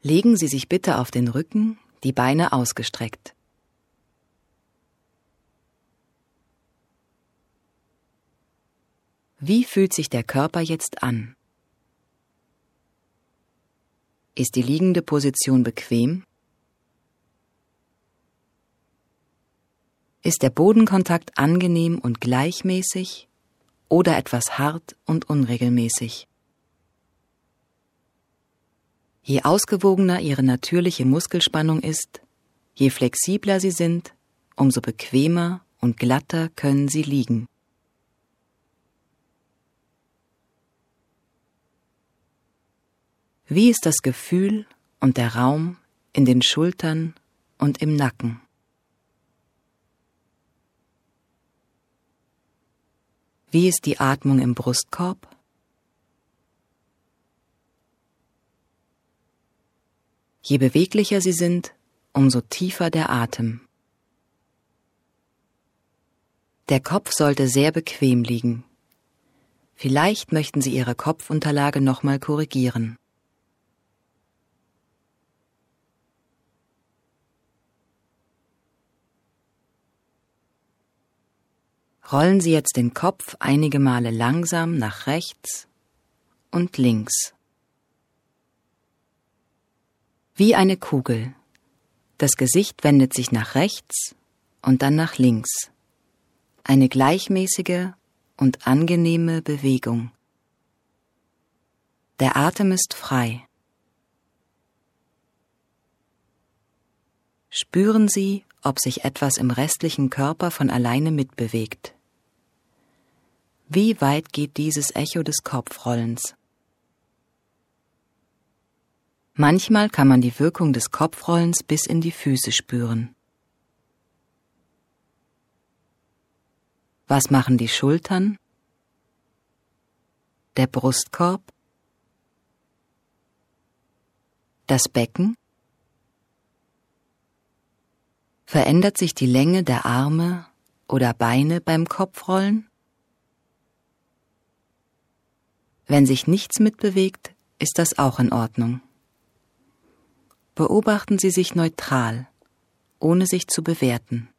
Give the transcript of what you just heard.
Legen Sie sich bitte auf den Rücken, die Beine ausgestreckt. Wie fühlt sich der Körper jetzt an? Ist die liegende Position bequem? Ist der Bodenkontakt angenehm und gleichmäßig oder etwas hart und unregelmäßig? Je ausgewogener Ihre natürliche Muskelspannung ist, je flexibler Sie sind, umso bequemer und glatter können Sie liegen. Wie ist das Gefühl und der Raum in den Schultern und im Nacken? Wie ist die Atmung im Brustkorb? Je beweglicher Sie sind, umso tiefer der Atem. Der Kopf sollte sehr bequem liegen. Vielleicht möchten Sie Ihre Kopfunterlage nochmal korrigieren. Rollen Sie jetzt den Kopf einige Male langsam nach rechts und links. Wie eine Kugel. Das Gesicht wendet sich nach rechts und dann nach links. Eine gleichmäßige und angenehme Bewegung. Der Atem ist frei. Spüren Sie, ob sich etwas im restlichen Körper von alleine mitbewegt. Wie weit geht dieses Echo des Kopfrollens? Manchmal kann man die Wirkung des Kopfrollens bis in die Füße spüren. Was machen die Schultern? Der Brustkorb? Das Becken? Verändert sich die Länge der Arme oder Beine beim Kopfrollen? Wenn sich nichts mitbewegt, ist das auch in Ordnung. Beobachten Sie sich neutral, ohne sich zu bewerten.